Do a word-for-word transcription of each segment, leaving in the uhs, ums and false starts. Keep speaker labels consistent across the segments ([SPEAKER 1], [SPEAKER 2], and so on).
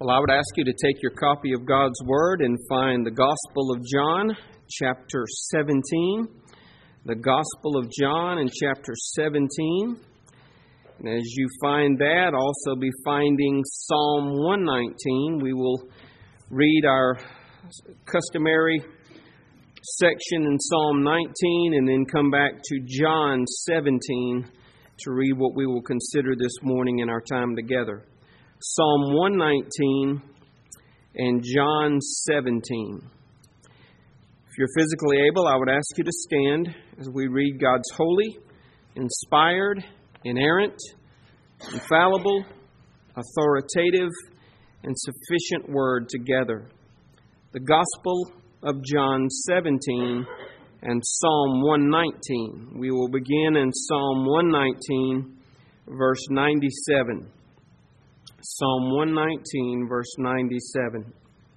[SPEAKER 1] Well, I would ask you to take your copy of God's Word and find the Gospel of John, chapter seventeen. The Gospel of John in chapter seventeen. And as you find that, also be finding Psalm one nineteen. We will read our customary section in Psalm nineteen and then come back to John seventeen to read what we will consider this morning in our time together. Psalm one nineteen and John seventeen. If you're physically able, I would ask you to stand as we read God's holy, inspired, inerrant, infallible, authoritative, and sufficient word together. The Gospel of John seventeen and Psalm one nineteen. We will begin in Psalm one nineteen, verse ninety-seven. Psalm one nineteen, verse ninety-seven.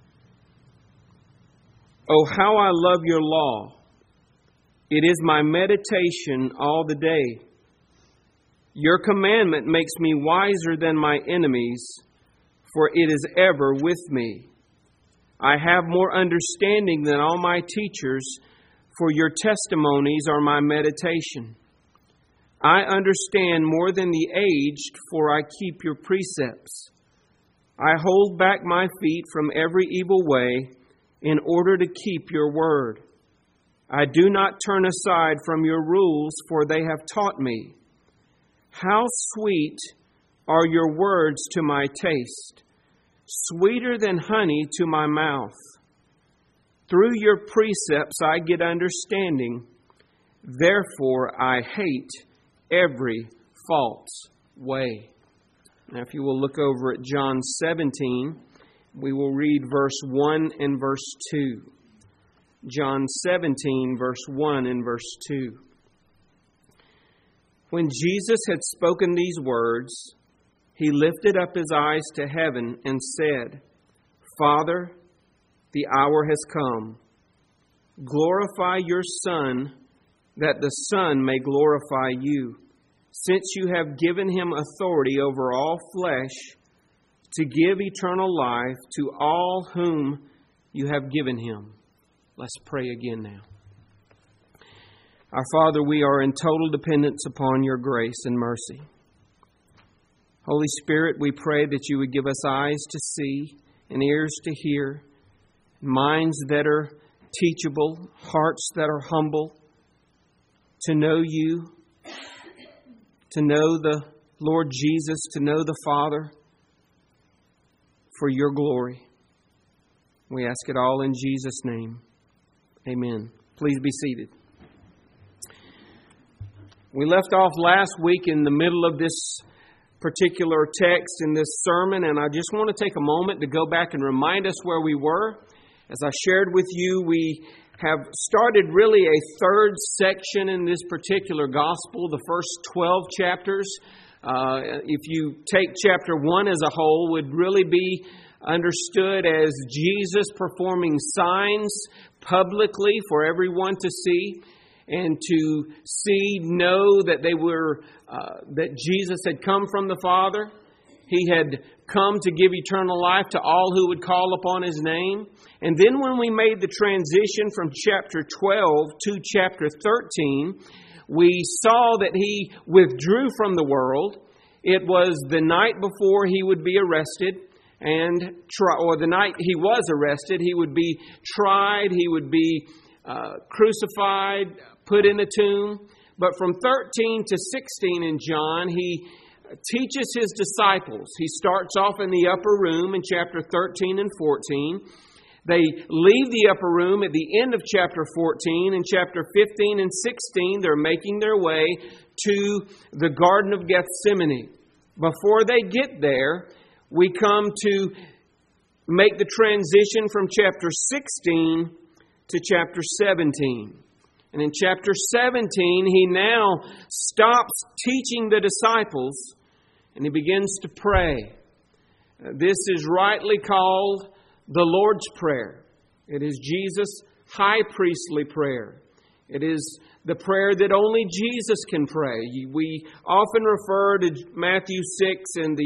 [SPEAKER 1] Oh, how I love your law. It is my meditation all the day. Your commandment makes me wiser than my enemies, for it is ever with me. I have more understanding than all my teachers, for your testimonies are my meditation. I understand more than the aged, for I keep your precepts. I hold back my feet from every evil way in order to keep your word. I do not turn aside from your rules, for they have taught me. How sweet are your words to my taste, sweeter than honey to my mouth. Through your precepts I get understanding. Therefore I hate every false way. Now, if you will look over at John seventeen, we will read verse one and verse two. John seventeen, verse one and verse two. When Jesus had spoken these words, he lifted up his eyes to heaven and said, Father, the hour has come. Glorify your Son, that the Son may glorify you, since you have given him authority over all flesh to give eternal life to all whom you have given him. Let's pray again now. Our Father, we are in total dependence upon your grace and mercy. Holy Spirit, we pray that you would give us eyes to see and ears to hear, minds that are teachable, hearts that are humble, to know you, to know the Lord Jesus, to know the Father, for your glory. We ask it all in Jesus' name. Amen. Please be seated. We left off last week in the middle of this particular text in this sermon, and I just want to take a moment to go back and remind us where we were. As I shared with you, we have started really a third section in this particular gospel, the first twelve chapters. Uh, if you take chapter one as a whole, would really be understood as Jesus performing signs publicly for everyone to see and to see, know that they were, uh, that Jesus had come from the Father. He had come to give eternal life to all who would call upon his name. And then when we made the transition from chapter twelve to chapter thirteen, we saw that he withdrew from the world. It was the night before he would be arrested, and try, or the night he was arrested, he would be tried, he would be uh, crucified, put in a tomb. But from thirteen to sixteen in John, he teaches his disciples. He starts off in the upper room in chapter thirteen and fourteen. They leave the upper room at the end of chapter fourteen. In chapter fifteen and sixteen, they're making their way to the Garden of Gethsemane. Before they get there, we come to make the transition from chapter sixteen to chapter seventeen. And in chapter seventeen, he now stops teaching the disciples and he begins to pray. This is rightly called the Lord's Prayer. It is Jesus' high priestly prayer. It is the prayer that only Jesus can pray. We often refer to Matthew six and the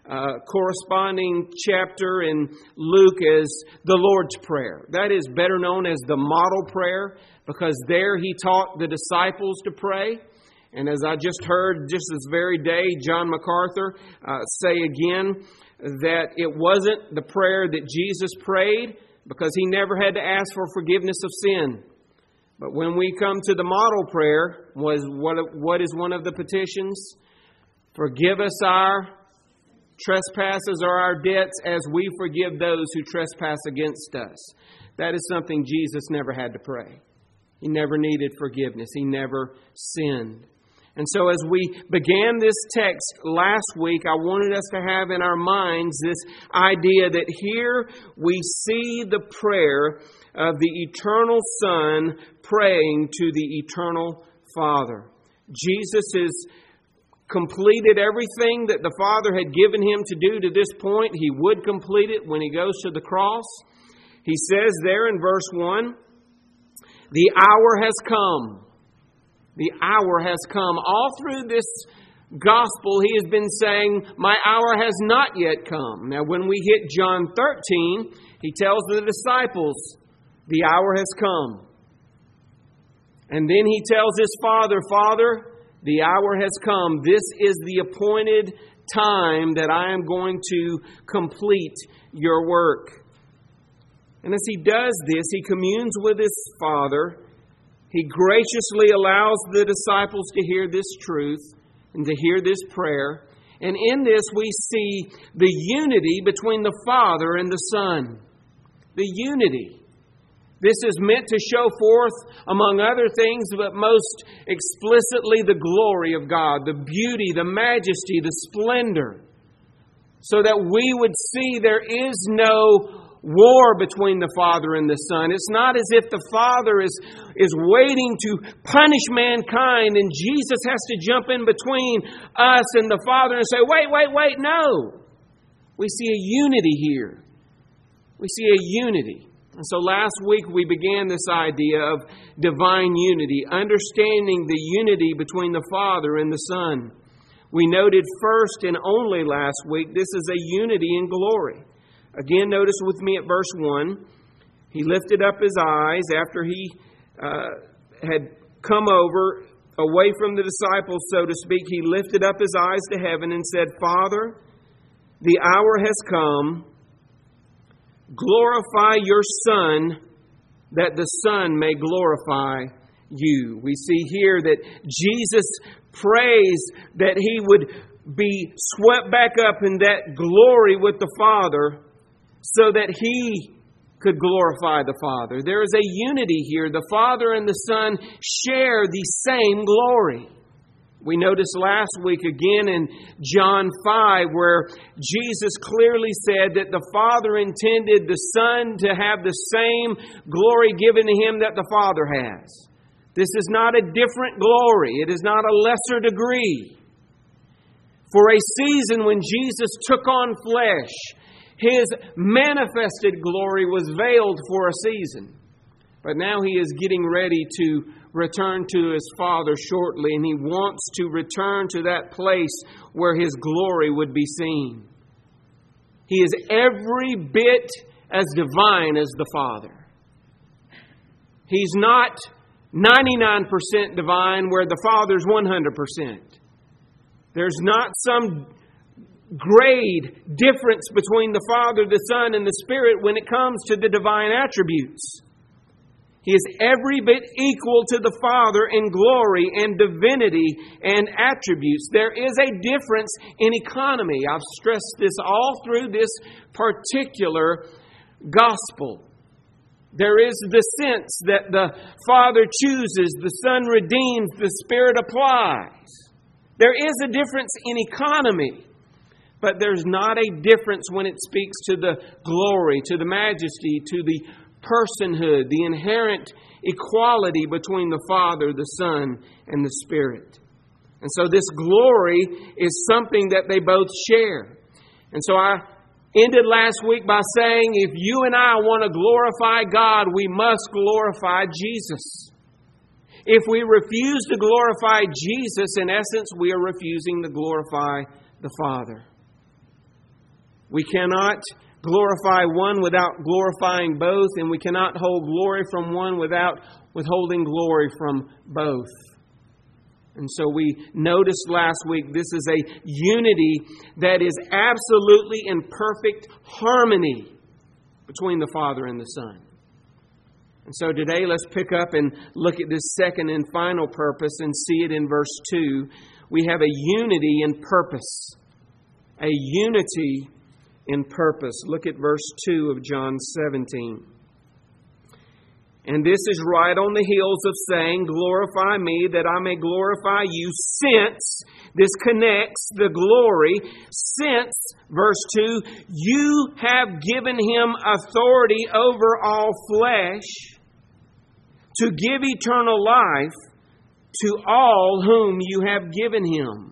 [SPEAKER 1] uh, corresponding chapter in Luke as the Lord's Prayer. That is better known as the model prayer, because there He taught the disciples to pray. And as I just heard just this very day, John MacArthur uh, say again that it wasn't the prayer that Jesus prayed, because He never had to ask for forgiveness of sin. But when we come to the model prayer, was what, what is one of the petitions? Forgive us our trespasses or our debts as we forgive those who trespass against us. That is something Jesus never had to pray. He never needed forgiveness. He never sinned. And so as we began this text last week, I wanted us to have in our minds this idea that here we see the prayer of the eternal Son praying to the eternal Father. Jesus has completed everything that the Father had given Him to do to this point. He would complete it when He goes to the cross. He says there in verse one, the hour has come. The hour has come. All through this gospel, He has been saying, my hour has not yet come. Now, when we hit John thirteen, He tells the disciples, the hour has come. And then He tells His Father, Father, the hour has come. This is the appointed time that I am going to complete your work. And as He does this, He communes with His Father. He graciously allows the disciples to hear this truth and to hear this prayer. And in this we see the unity between the Father and the Son. The unity. This is meant to show forth, among other things, but most explicitly the glory of God, the beauty, the majesty, the splendor, so that we would see there is no war between the Father and the Son. It's not as if the Father is, is waiting to punish mankind and Jesus has to jump in between us and the Father and say, wait, wait, wait, no. We see a unity here. We see a unity. And so last week we began this idea of divine unity, understanding the unity between the Father and the Son. We noted first and only last week, this is a unity in glory. Again, notice with me at verse one, He lifted up His eyes after He uh, had come over, away from the disciples, so to speak. He lifted up His eyes to heaven and said, Father, the hour has come. Glorify your Son, that the Son may glorify you. We see here that Jesus prays that He would be swept back up in that glory with the Father so that He could glorify the Father. There is a unity here. The Father and the Son share the same glory. We noticed last week again in John five where Jesus clearly said that the Father intended the Son to have the same glory given to Him that the Father has. This is not a different glory. It is not a lesser degree. For a season when Jesus took on flesh, His manifested glory was veiled for a season. But now He is getting ready to return to His Father shortly, and He wants to return to that place where His glory would be seen. He is every bit as divine as the Father. He's not ninety-nine percent divine where the Father's one hundred percent. There's not some grade difference between the Father, the Son, and the Spirit when it comes to the divine attributes. He is every bit equal to the Father in glory and divinity and attributes. There is a difference in economy. I've stressed this all through this particular gospel. There is the sense that the Father chooses, the Son redeems, the Spirit applies. There is a difference in economy, but there's not a difference when it speaks to the glory, to the majesty, to the personhood, the inherent equality between the Father, the Son, and the Spirit. And so this glory is something that they both share. And so I ended last week by saying, if you and I want to glorify God, we must glorify Jesus. If we refuse to glorify Jesus, in essence, we are refusing to glorify the Father. We cannot glorify one without glorifying both, and we cannot hold glory from one without withholding glory from both. And so we noticed last week this is a unity that is absolutely in perfect harmony between the Father and the Son. And so today let's pick up and look at this second and final purpose and see it in verse two. We have a unity in purpose. A unity in purpose. Look at verse two of John seventeen. And this is right on the heels of saying, glorify me that I may glorify you, since, this connects the glory, since, verse two, you have given him authority over all flesh to give eternal life to all whom you have given him.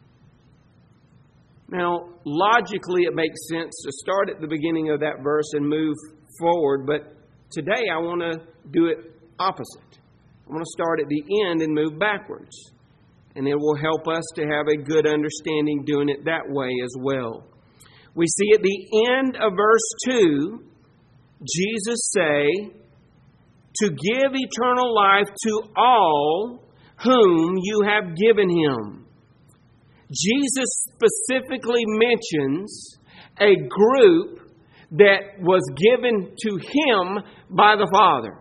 [SPEAKER 1] Now, logically it makes sense to start at the beginning of that verse and move forward, but today I want to do it opposite. I want to start at the end and move backwards. And it will help us to have a good understanding doing it that way as well. We see at the end of verse two, Jesus say, to give eternal life to all whom you have given him. Jesus specifically mentions a group that was given to him by the Father.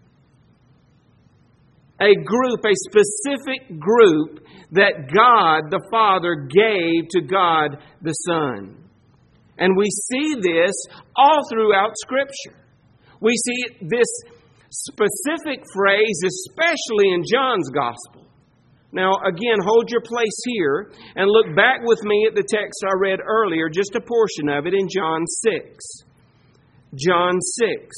[SPEAKER 1] A group, a specific group that God the Father gave to God the Son. And we see this all throughout Scripture. We see this specific phrase, especially in John's Gospel. Now, again, hold your place here and look back with me at the text I read earlier, just a portion of it in John six. John six.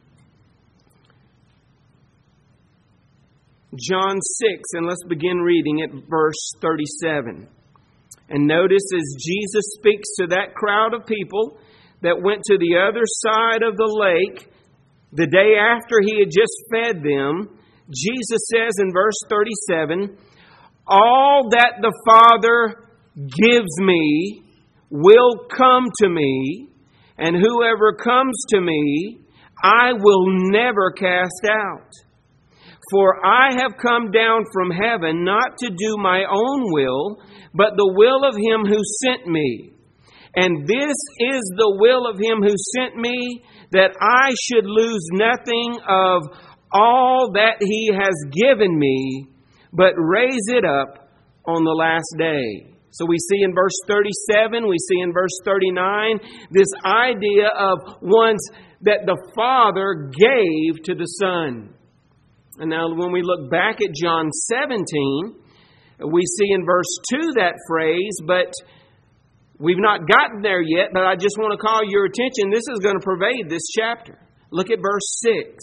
[SPEAKER 1] John six, and let's begin reading at verse thirty-seven. And notice as Jesus speaks to that crowd of people that went to the other side of the lake, the day after he had just fed them, Jesus says in verse thirty-seven, all that the Father gives me will come to me, and whoever comes to me, I will never cast out. For I have come down from heaven not to do my own will, but the will of him who sent me. And this is the will of him who sent me, that I should lose nothing of all that he has given me, but raise it up on the last day. So we see in verse thirty-seven, we see in verse thirty-nine, this idea of ones that the Father gave to the Son. And now when we look back at John seventeen, we see in verse two that phrase, but we've not gotten there yet, but I just want to call your attention. This is going to pervade this chapter. Look at verse six.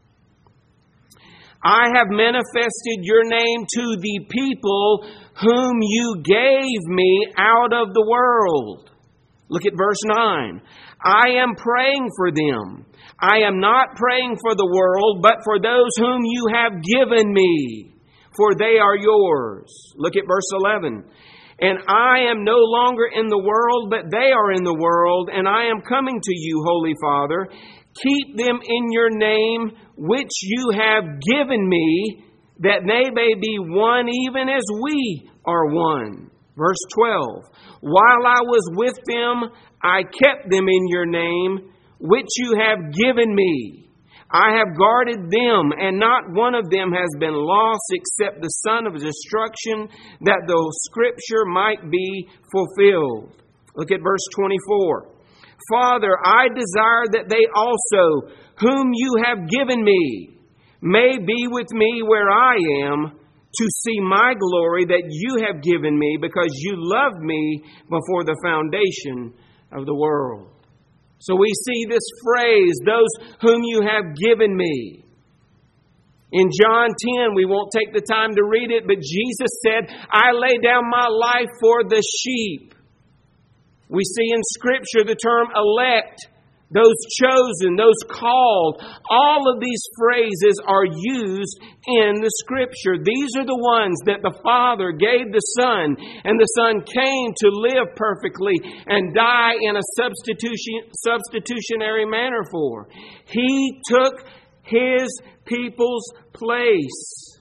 [SPEAKER 1] I have manifested your name to the people whom you gave me out of the world. Look at verse nine. I am praying for them. I am not praying for the world, but for those whom you have given me, for they are yours. Look at verse eleven. And I am no longer in the world, but they are in the world, and I am coming to you, Holy Father. Keep them in your name, which you have given me, that they may be one even as we are one. Verse twelve. While I was with them, I kept them in your name, which you have given me. I have guarded them, and not one of them has been lost except the son of destruction, that the scripture might be fulfilled. Look at verse twenty-four. Father, I desire that they also, whom you have given me, may be with me where I am, to see my glory that you have given me, because you loved me before the foundation of the world. So we see this phrase, those whom you have given me. In John ten, we won't take the time to read it, but Jesus said, I lay down my life for the sheep. We see in Scripture the term elect those chosen, those called. All of these phrases are used in the Scripture. These are the ones that the Father gave the Son, and the Son came to live perfectly and die in a substitution, substitutionary manner for. He took His people's place.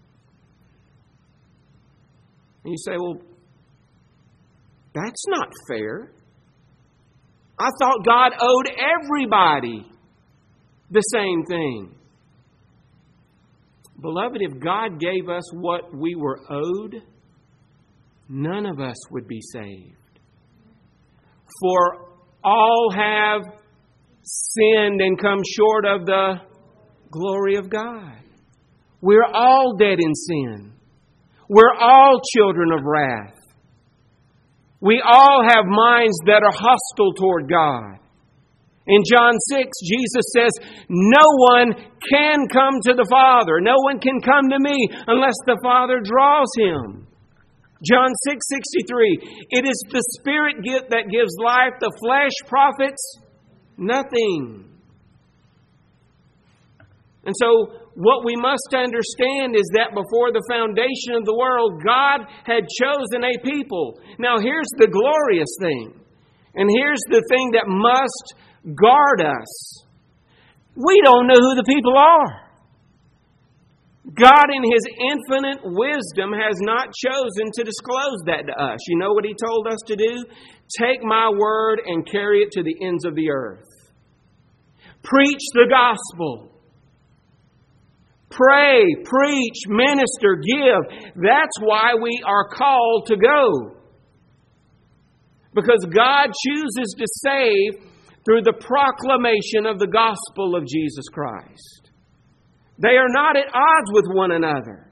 [SPEAKER 1] And you say, well, that's not fair. I thought God owed everybody the same thing. Beloved, if God gave us what we were owed, none of us would be saved. For all have sinned and come short of the glory of God. We're all dead in sin. We're all children of wrath. We all have minds that are hostile toward God. In John six, Jesus says, no one can come to the Father. No one can come to me unless the Father draws him. John six sixty-three, it is the Spirit that gives life. The flesh profits nothing. And so what we must understand is that before the foundation of the world, God had chosen a people. Now here's the glorious thing. And here's the thing that must guard us. We don't know who the people are. God in His infinite wisdom has not chosen to disclose that to us. You know what He told us to do? Take my word and carry it to the ends of the earth. Preach the gospel. Pray, preach, minister, give. That's why we are called to go. Because God chooses to save through the proclamation of the gospel of Jesus Christ. They are not at odds with one another.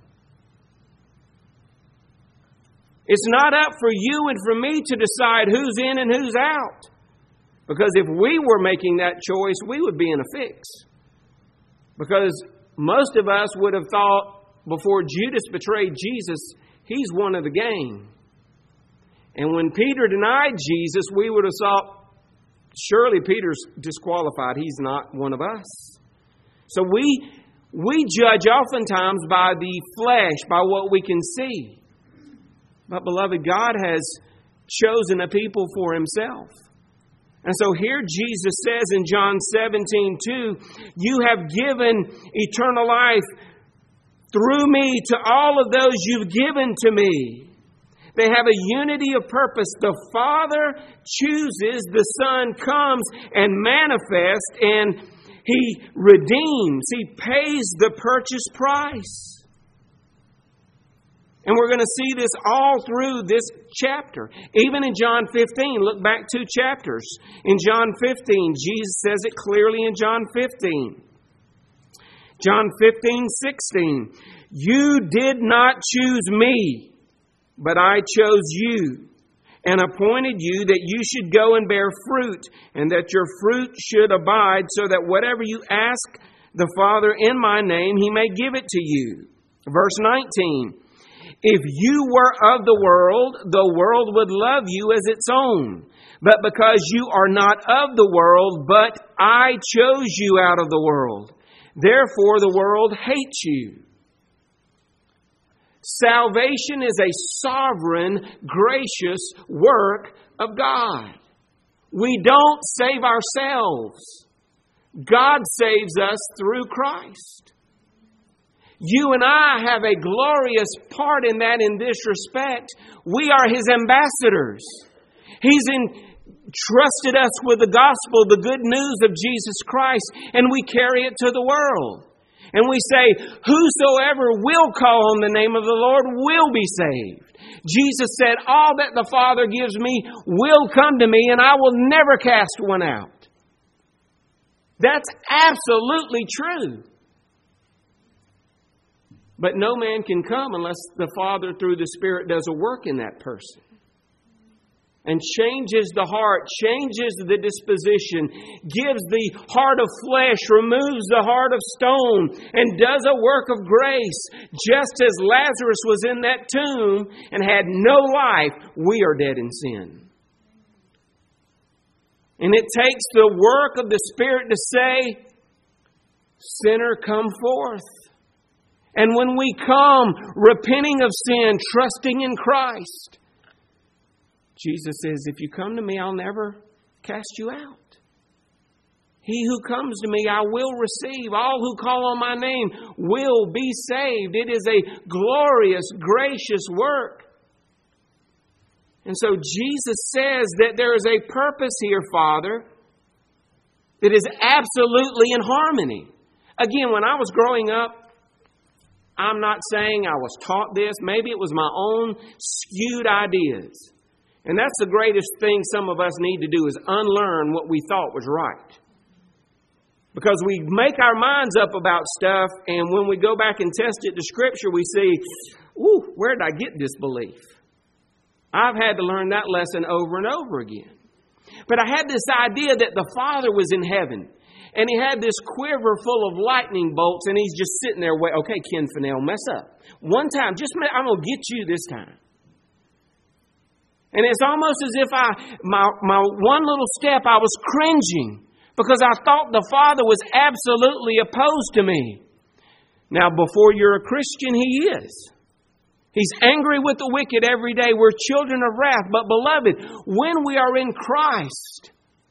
[SPEAKER 1] It's not up for you and for me to decide who's in and who's out. Because if we were making that choice, we would be in a fix. Because most of us would have thought before Judas betrayed Jesus, he's one of the gang. And when Peter denied Jesus, we would have thought, surely Peter's disqualified. He's not one of us. So we, we judge oftentimes by the flesh, by what we can see. But beloved, God has chosen a people for Himself. And so here Jesus says in John seventeen two, you have given eternal life through me to all of those you've given to me. They have a unity of purpose. The Father chooses, the Son comes and manifests, and He redeems. He pays the purchase price. And we're going to see this all through this chapter. Even in John fifteen, look back two chapters. In John fifteen, Jesus says it clearly in John fifteen. John fifteen, sixteen. You did not choose me, but I chose you and appointed you that you should go and bear fruit, and that your fruit should abide, so that whatever you ask the Father in my name, He may give it to you. Verse nineteen. If you were of the world, the world would love you as its own. But because you are not of the world, but I chose you out of the world, therefore the world hates you. Salvation is a sovereign, gracious work of God. We don't save ourselves. God saves us through Christ. You and I have a glorious part in that in this respect. We are His ambassadors. He's entrusted us with the gospel, the good news of Jesus Christ, and we carry it to the world. And we say, whosoever will call on the name of the Lord will be saved. Jesus said, all that the Father gives me will come to me, and I will never cast one out. That's absolutely true. But no man can come unless the Father through the Spirit does a work in that person. And changes the heart, changes the disposition, gives the heart of flesh, removes the heart of stone, and does a work of grace. Just as Lazarus was in that tomb and had no life, we are dead in sin. And it takes the work of the Spirit to say, sinner, come forth. And when we come, repenting of sin, trusting in Christ, Jesus says, if you come to me, I'll never cast you out. He who comes to me, I will receive. All who call on my name will be saved. It is a glorious, gracious work. And so Jesus says that there is a purpose here, Father, that is absolutely in harmony. Again, when I was growing up, I'm not saying I was taught this. Maybe it was my own skewed ideas. And that's the greatest thing some of us need to do, is unlearn what we thought was right. Because we make our minds up about stuff, and when we go back and test it to Scripture, we see, ooh, where did I get this belief? I've had to learn that lesson over and over again. But I had this idea that the Father was in heaven, and He had this quiver full of lightning bolts, and He's just sitting there waiting. Okay, Ken Fennell, mess up. One time, just I'm going to get you this time. And it's almost as if I, my, my one little step, I was cringing because I thought the Father was absolutely opposed to me. Now, before you're a Christian, He is. He's angry with the wicked every day. We're children of wrath. But beloved, when we are in Christ,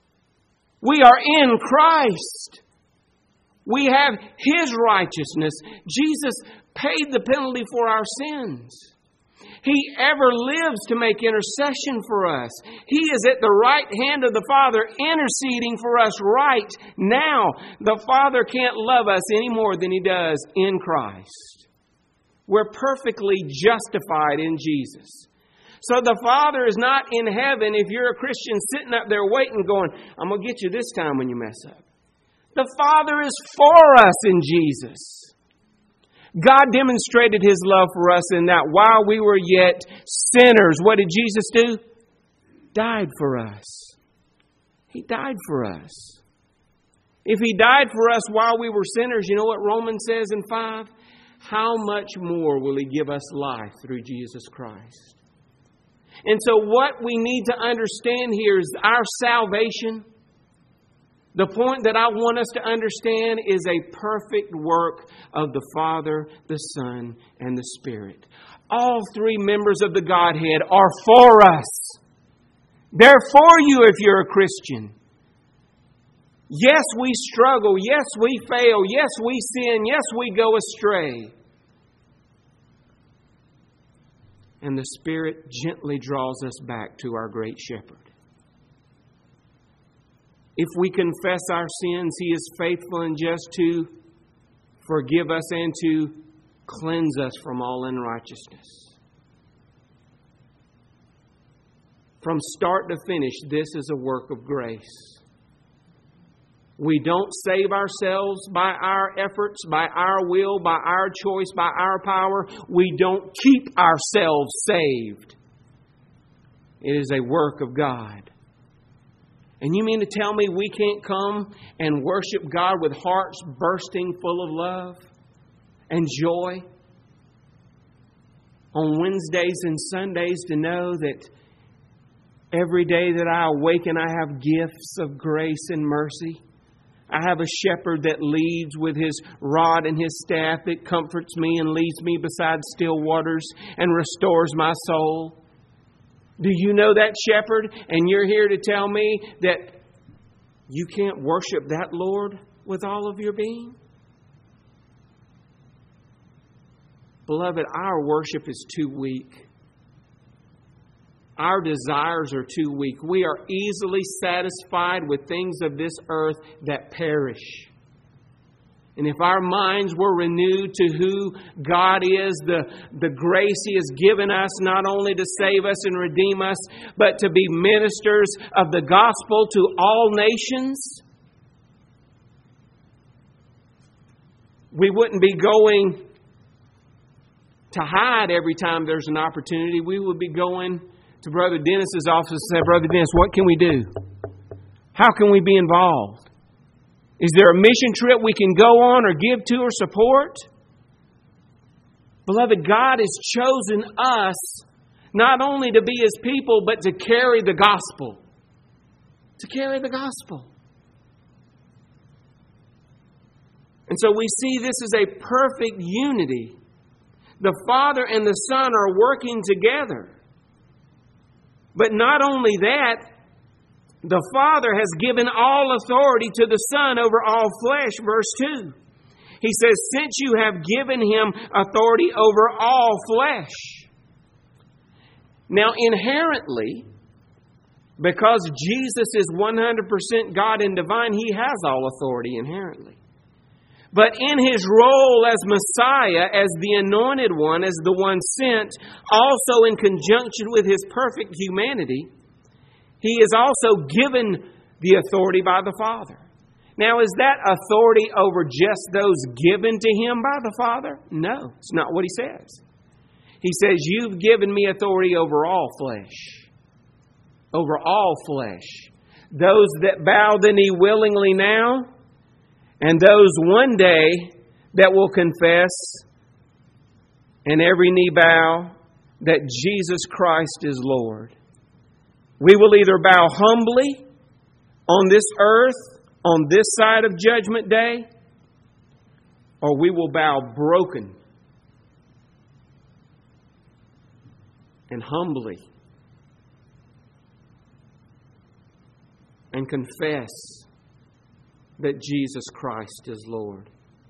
[SPEAKER 1] we are in Christ. We have His righteousness. Jesus paid the penalty for our sins. He ever lives to make intercession for us. He is at the right hand of the Father, interceding for us right now. The Father can't love us any more than He does in Christ. We're perfectly justified in Jesus. So the Father is not in heaven if you're a Christian sitting up there waiting going, I'm going to get you this time when you mess up. The Father is for us in Jesus. God demonstrated His love for us in that while we were yet sinners, what did Jesus do? Died for us. He died for us. If He died for us while we were sinners, you know what Romans says in five? How much more will He give us life through Jesus Christ? And so what we need to understand here is our salvation. The point that I want us to understand is a perfect work of the Father, the Son, and the Spirit. All three members of the Godhead are for us. They're for you if you're a Christian. Yes, we struggle. Yes, we fail. Yes, we sin. Yes, we go astray. And the Spirit gently draws us back to our great Shepherd. If we confess our sins, He is faithful and just to forgive us and to cleanse us from all unrighteousness. From start to finish, this is a work of grace. We don't save ourselves by our efforts, by our will, by our choice, by our power. We don't keep ourselves saved. It is a work of God. And you mean to tell me we can't come and worship God with hearts bursting full of love and joy on Wednesdays and Sundays to know that every day that I awaken I have gifts of grace and mercy? I have a shepherd that leads with His rod and His staff that comforts me and leads me beside still waters and restores my soul. Do you know that shepherd? And you're here to tell me that you can't worship that Lord with all of your being? Beloved, our worship is too weak. Our desires are too weak. We are easily satisfied with things of this earth that perish. And if our minds were renewed to who God is, the, the grace He has given us not only to save us and redeem us, but to be ministers of the gospel to all nations, we wouldn't be going to hide every time there's an opportunity. We would be going to Brother Dennis's office and say, Brother Dennis, what can we do? How can we be involved? Is there a mission trip we can go on or give to or support? Beloved, God has chosen us not only to be His people, but to carry the gospel, to carry the gospel. And so we see this as a perfect unity. The Father and the Son are working together. But not only that, the Father has given all authority to the Son over all flesh, verse two. He says, since you have given Him authority over all flesh. Now, inherently, because Jesus is one hundred percent God and divine, He has all authority inherently. But in His role as Messiah, as the anointed one, as the one sent, also in conjunction with His perfect humanity, He is also given the authority by the Father. Now, is that authority over just those given to Him by the Father? No, it's not what He says. He says, you've given me authority over all flesh. Over all flesh. Those that bow the knee willingly now, and those one day that will confess and every knee bow that Jesus Christ is Lord. We will either bow humbly on this earth, on this side of Judgment Day, or we will bow broken and humbly and confess that Jesus Christ is Lord.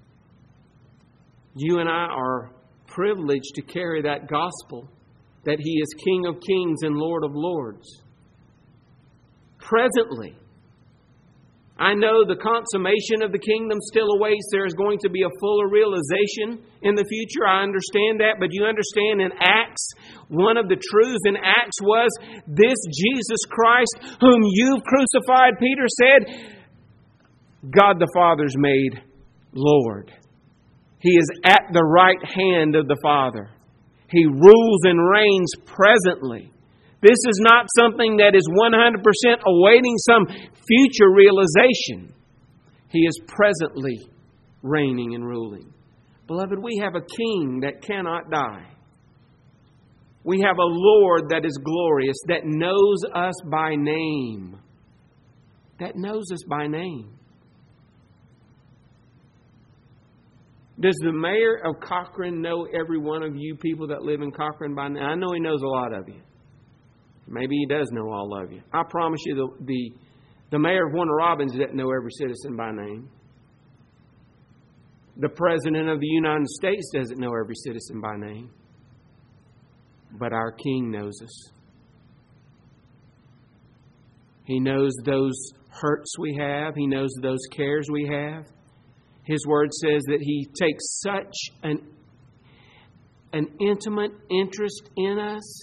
[SPEAKER 1] You and I are privileged to carry that gospel, that He is King of kings and Lord of lords. Presently, I know the consummation of the kingdom still awaits. There is going to be a fuller realization in the future. I understand that. But you understand in Acts, one of the truths in Acts was this Jesus Christ whom you've crucified, Peter said, God the Father's made Lord. He is at the right hand of the Father. He rules and reigns presently. This is not something that is one hundred percent awaiting some future realization. He is presently reigning and ruling. Beloved, we have a King that cannot die. We have a Lord that is glorious, that knows us by name. That knows us by name. Does the mayor of Cochran know every one of you people that live in Cochran by name? I know he knows a lot of you. Maybe he does know all of you. I promise you the, the, the mayor of Warner Robins doesn't know every citizen by name. The President of the United States doesn't know every citizen by name. But our King knows us. He knows those hurts we have. He knows those cares we have. His word says that He takes such an, an intimate interest in us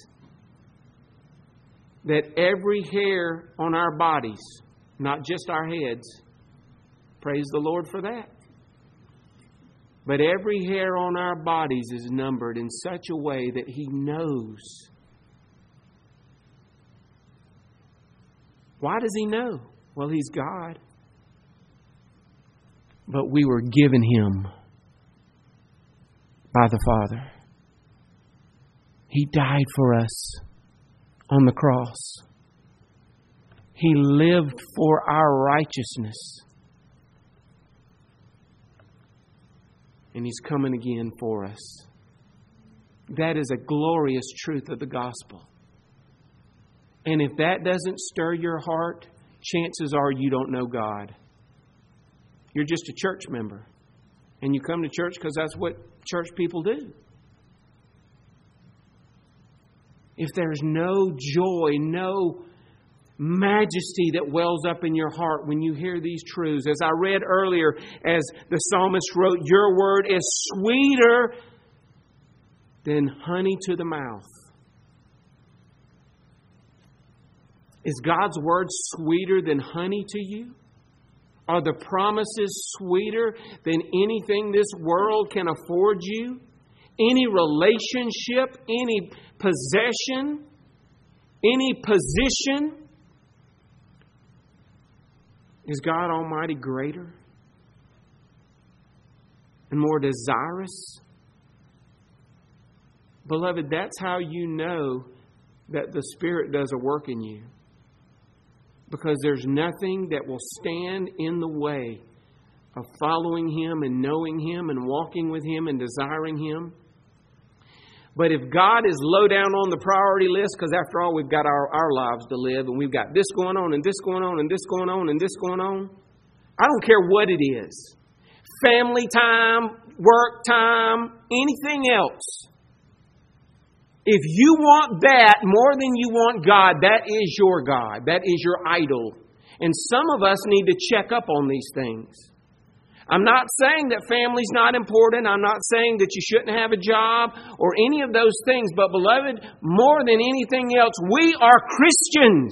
[SPEAKER 1] that every hair on our bodies, not just our heads, praise the Lord for that, but every hair on our bodies is numbered in such a way that He knows. Why does He know? Well, He's God. But we were given Him by the Father. He died for us on the cross. He lived for our righteousness. And He's coming again for us. That is a glorious truth of the gospel. And if that doesn't stir your heart, chances are you don't know God. You're just a church member. And you come to church because that's what church people do. If there's no joy, no majesty that wells up in your heart when you hear these truths. As I read earlier, as the psalmist wrote, your word is sweeter than honey to the mouth. Is God's word sweeter than honey to you? Are the promises sweeter than anything this world can afford you? Any relationship, any possession, any position? Is God Almighty greater and more desirous? Beloved, that's how you know that the Spirit does a work in you. because there's nothing that will stand in the way of following Him and knowing Him and walking with Him and desiring Him. But if God is low down on the priority list, because after all, we've got our, our lives to live, and we've got this going on and this going on and this going on and this going on, I don't care what it is. Family time, work time, anything else. If you want that more than you want God, that is your God. That is your idol. And some of us need to check up on these things. I'm not saying that family's not important. I'm not saying that you shouldn't have a job or any of those things. But beloved, more than anything else, we are Christians.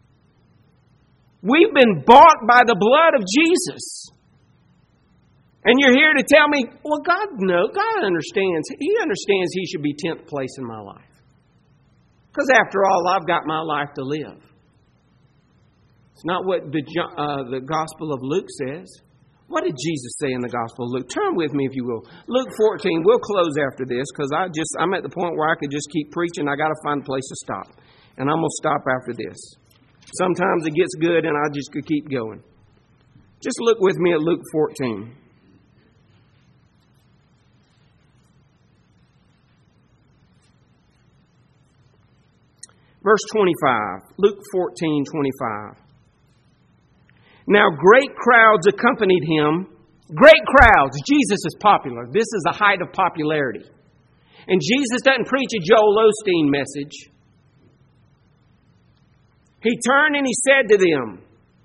[SPEAKER 1] We've been bought by the blood of Jesus. And you're here to tell me, well, God knows, God understands. He understands He should be tenth place in my life. Because after all, I've got my life to live. It's not what the, uh, the Gospel of Luke says. What did Jesus say in the Gospel of Luke? Turn with me, if you will. Luke fourteen. We'll close after this because I just I'm at the point where I could just keep preaching. I got to find a place to stop, and I'm gonna stop after this. Sometimes it gets good, and I just could keep going. Just look with me at Luke fourteen. Verse twenty-five. Luke fourteen twenty-five. Now great crowds accompanied Him. Great crowds. Jesus is popular. This is the height of popularity. And Jesus doesn't preach a Joel Osteen message. He turned and He said to them,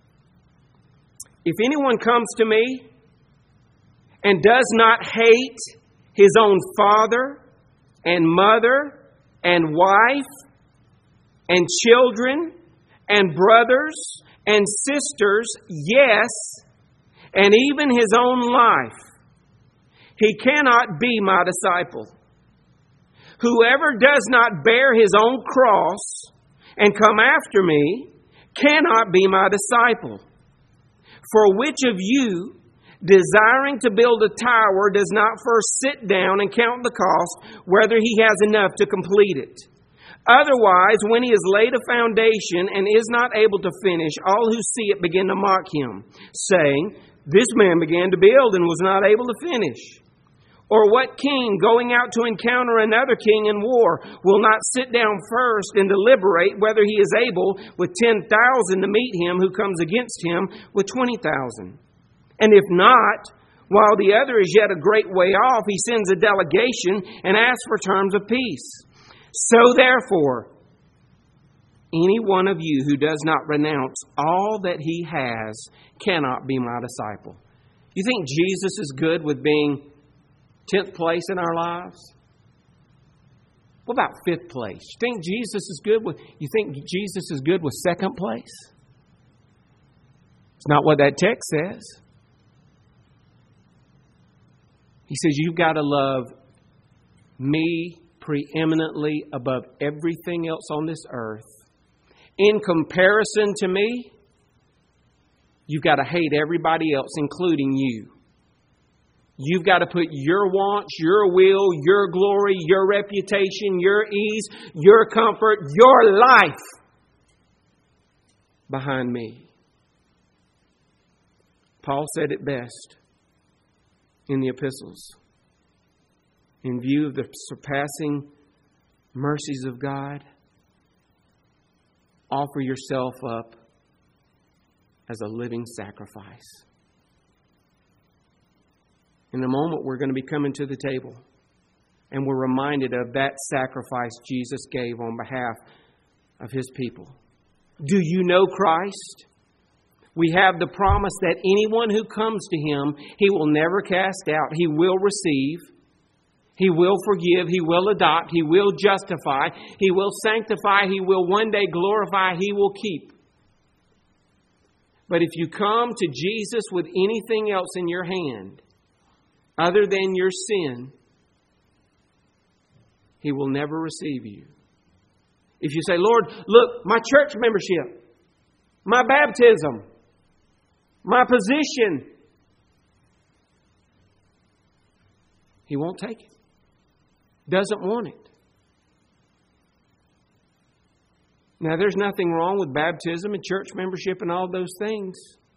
[SPEAKER 1] if anyone comes to me and does not hate his own father and mother and wife and children and brothers and sisters, yes, and even his own life, he cannot be my disciple. Whoever does not bear his own cross and come after me cannot be my disciple. For which of you, desiring to build a tower, does not first sit down and count the cost, whether he has enough to complete it? Otherwise, when he has laid a foundation and is not able to finish, all who see it begin to mock him, saying, this man began to build and was not able to finish. Or what king, going out to encounter another king in war, will not sit down first and deliberate whether he is able with ten thousand to meet him who comes against him with twenty thousand? And if not, while the other is yet a great way off, he sends a delegation and asks for terms of peace. So therefore, any one of you who does not renounce all that he has cannot be my disciple. You think Jesus is good with being tenth place in our lives? What about fifth place? You think Jesus is good with you think Jesus is good with second place? It's not what that text says. He says you've got to love me preeminently above everything else on this earth. In comparison to me, you've got to hate everybody else, including you. You've got to put your wants, your will, your glory, your reputation, your ease, your comfort, your life behind me. Paul said it best in the epistles. In view of the surpassing mercies of God, offer yourself up as a living sacrifice. In a moment, we're going to be coming to the table, and we're reminded of that sacrifice Jesus gave on behalf of His people. Do you know Christ? We have the promise that anyone who comes to Him, He will never cast out. He will receive. He will forgive. He will adopt. He will justify. He will sanctify. He will one day glorify. He will keep. But if you come to Jesus with anything else in your hand other than your sin, He will never receive you. If you say, Lord, look, my church membership, my baptism, my position, He won't take it. Doesn't want it. Now, there's nothing wrong with baptism and church membership and all those things.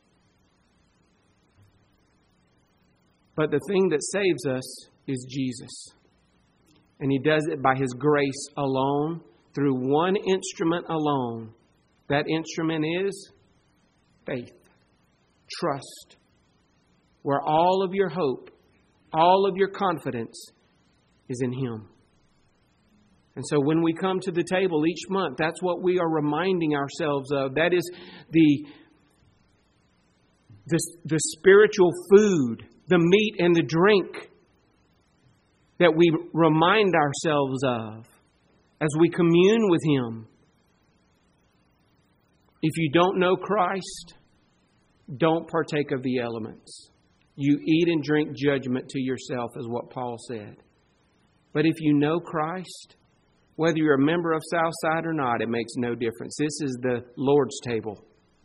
[SPEAKER 1] But the thing that saves us is Jesus. And He does it by His grace alone, through one instrument alone. That instrument is faith, trust, where all of your hope, all of your confidence is in Him. And so when we come to the table each month, that's what we are reminding ourselves of. That is the, the, the spiritual food, the meat and the drink that we remind ourselves of as we commune with Him. If you don't know Christ, don't partake of the elements. You eat and drink judgment to yourself, is what Paul said. But if you know Christ, whether you're a member of Southside or not, it makes no difference. This is the Lord's table.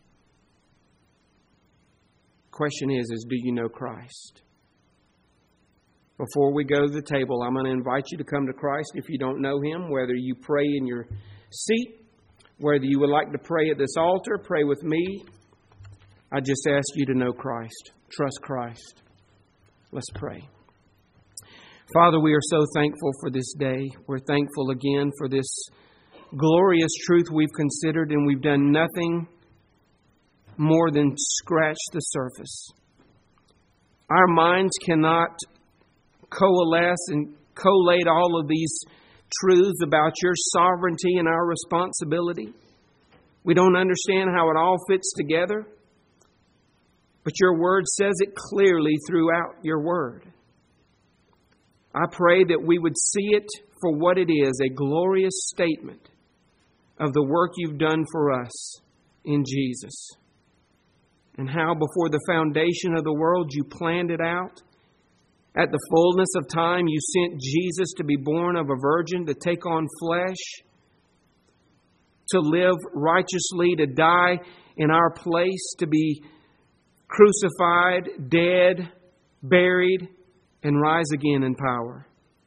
[SPEAKER 1] Question is, is do you know Christ? Before we go to the table, I'm going to invite you to come to Christ if you don't know Him, whether you pray in your seat, whether you would like to pray at this altar, pray with me. I just ask you to know Christ. Trust Christ. Let's pray. Father, we are so thankful for this day. We're thankful again for this glorious truth we've considered, and we've done nothing more than scratch the surface. Our minds cannot coalesce and collate all of these truths about your sovereignty and our responsibility. We don't understand how it all fits together, but your word says it clearly throughout your word. I pray that we would see it for what it is, a glorious statement of the work you've done for us in Jesus. And how before the foundation of the world you planned it out. At the fullness of time you sent Jesus to be born of a virgin, to take on flesh, to live righteously, to die in our place, to be crucified, dead, buried, and rise again in power.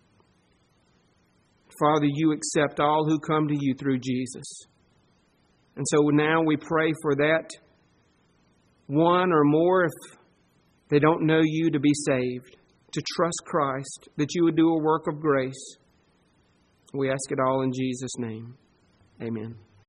[SPEAKER 1] Father, you accept all who come to you through Jesus. And so now we pray for that one or more, if they don't know you, to be saved, to trust Christ, that you would do a work of grace. We ask it all in Jesus' name. Amen.